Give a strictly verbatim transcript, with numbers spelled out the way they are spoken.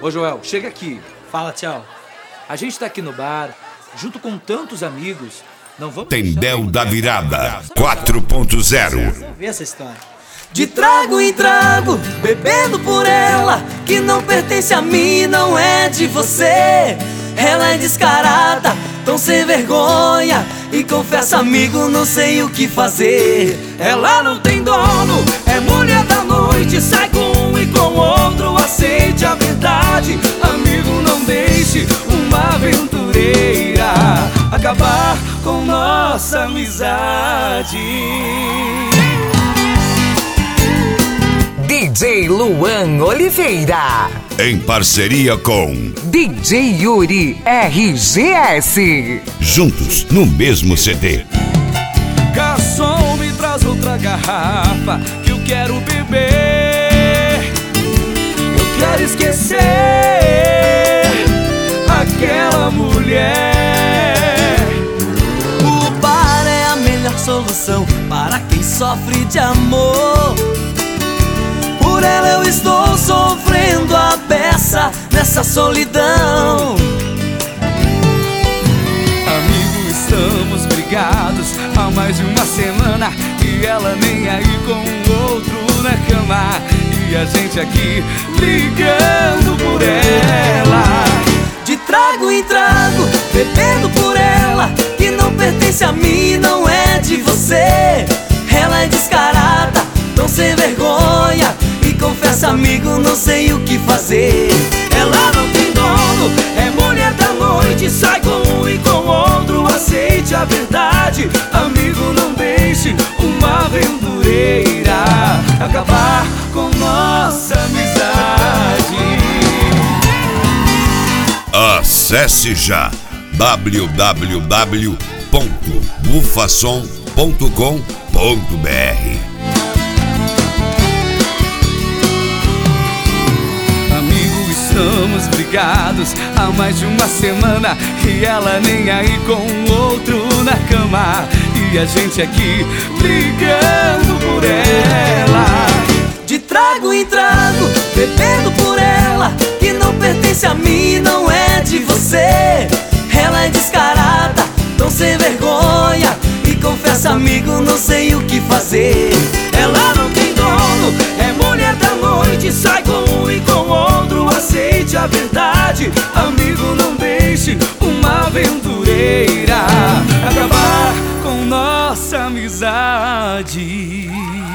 Ô Joel, chega aqui. Fala, tchau. A gente tá aqui no bar, junto com tantos amigos. Não vamos Tendel da Virada quatro ponto zero. Vamos ver essa história. De trago em trago, bebendo por ela, que não pertence a mim, não é de você. Ela é descarada, tão sem vergonha, e confessa, amigo, não sei o que fazer. Ela não tem dono, é mulher da noite, sai com um e com outro, aceite a verdade. Amigo, não deixe uma aventureira acabar com nossa amizade. D J Luan Oliveira, em parceria com D J Yuri R G S. Juntos no mesmo C D. Garçom, me traz outra garrafa que eu quero beber. Eu quero esquecer aquela mulher. O bar é a melhor solução para quem sofre de amor. Por ela eu estou sofrendo a beça nessa solidão. Amigo, estamos brigados há mais de uma semana, e ela nem aí com o outro na cama, e a gente aqui brigando por ela. De trago em trago, bebendo por ela, que não pertence a mim, não é de você. Ela é descarada, tão sem vergonha, e confessa, amigo, não sei o que fazer. Ela não tem dono, é mulher da noite, sai com um e com outro, aceite a verdade. Amigo, não deixe uma aventureira acabar com nossa amizade. Acesse já w w w ponto bufasom ponto com ponto b r. Estamos brigados há mais de uma semana, e ela nem aí com o outro na cama, e a gente aqui brigando por ela. De trago em trago, bebendo por ela, que não pertence a mim, não é de você. Ela é descarada, tão sem vergonha, e confessa, amigo, não sei o que fazer. Ela não tem dono, é mulher da noite, sai com um e com outro, aceite a verdade. Amigo, não deixe uma aventureira acabar com nossa amizade.